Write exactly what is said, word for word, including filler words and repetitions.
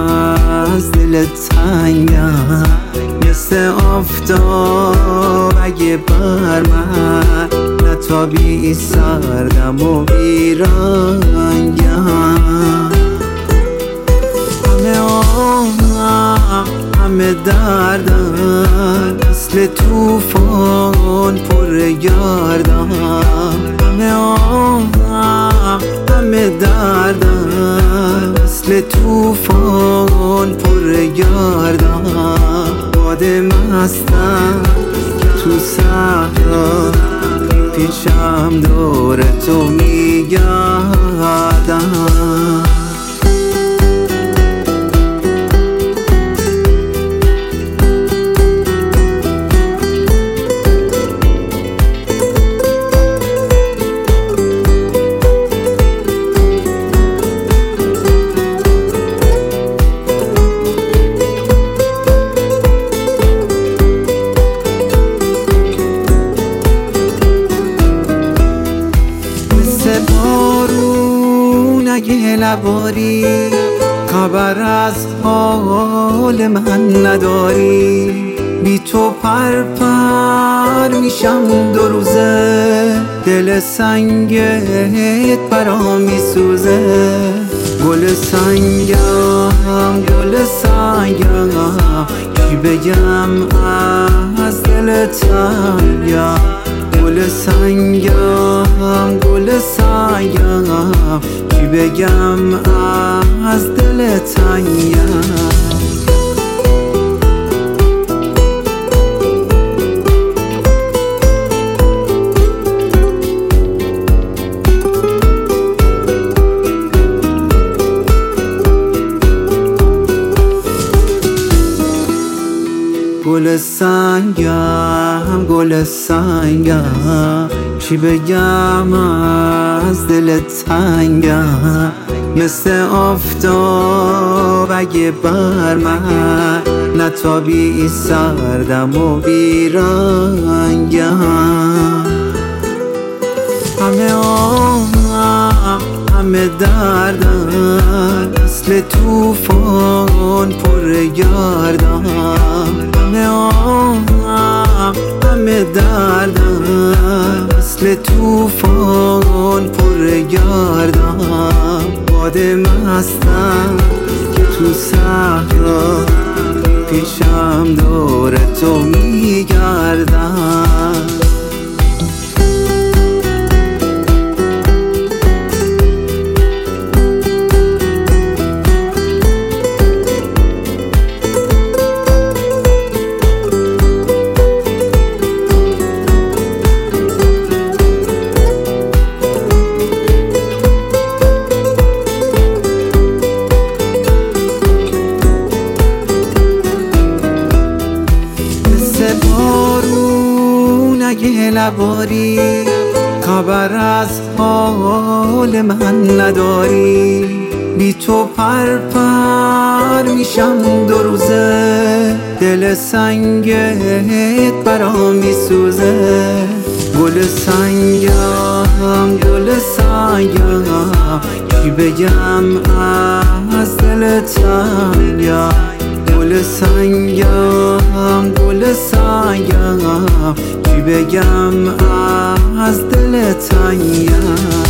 از دل تنگم، مثل آفتاب اگه بر من نتابی سردم و بیرنگم. همه آهم همه دردم، مثل توفان پر گردم. همه آهم همه دردم، مثل توفان پر گردم. باد مستم که تو صحرا پیشم دور تو میگردم. اگه نباری خبر از حال من نداری، بی تو پر پر میشم دو روزه. دل سنگت برام میسوزه. گل سنگم گل سنگم، چی بگم از دل تنگم. گل سنگم گل سنگم، چی بگم از دل تنگم. گل سنگم گل سنگم، چی بگم از دل تنگم. مثل آفتاب اگه بر من نتابی سردم و بیرنگم. همه آهم همه دردم، مثل توفان پر گردم. همه آهم همه دردم، مثل توفان پر گردم. باد مستم که تو صحرا پیشم دور تو میگردم. اگه نباری خبر از حال من نداری، بی تو پر پر میشم دو روزه. دل سنگت برام میسوزه. گل سنگم گل سنگم، چی بگم از دل تنگم. گل سنگم گل سنگم، چی بگم از دل تنگم.